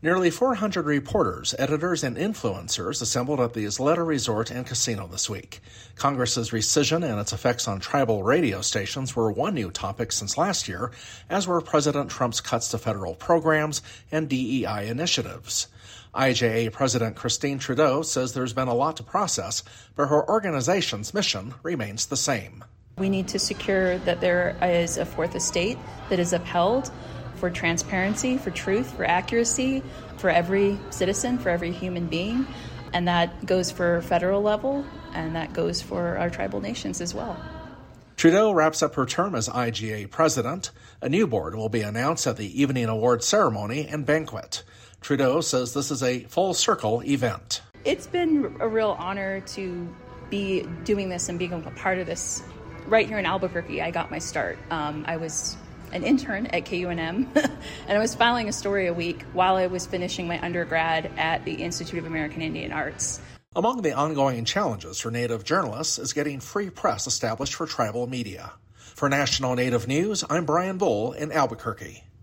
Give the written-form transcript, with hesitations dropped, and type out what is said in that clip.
Nearly 400 reporters, editors, and influencers assembled at the Isleta Resort and Casino this week. Congress's rescission and its effects on tribal radio stations were one new topic since last year, as were President Trump's cuts to federal programs and DEI initiatives. IJA President Christine Trudeau says there's been a lot to process, but her organization's mission remains the same. We need to secure that there is a fourth estate that is upheld for transparency, for truth, for accuracy, for every citizen, for every human being. And that goes for federal level, and that goes for our tribal nations as well. Trudeau wraps up her term as IJA president. A new board will be announced at the evening award ceremony and banquet. Trudeau says this is a full-circle event. It's been a real honor to be doing this and being a part of this. Right here in Albuquerque, I got my start. I was an intern at KUNM, and I was filing a story a week while I was finishing my undergrad at the Institute of American Indian Arts. Among the ongoing challenges for Native journalists is getting free press established for tribal media. For National Native News, I'm Brian Bull in Albuquerque.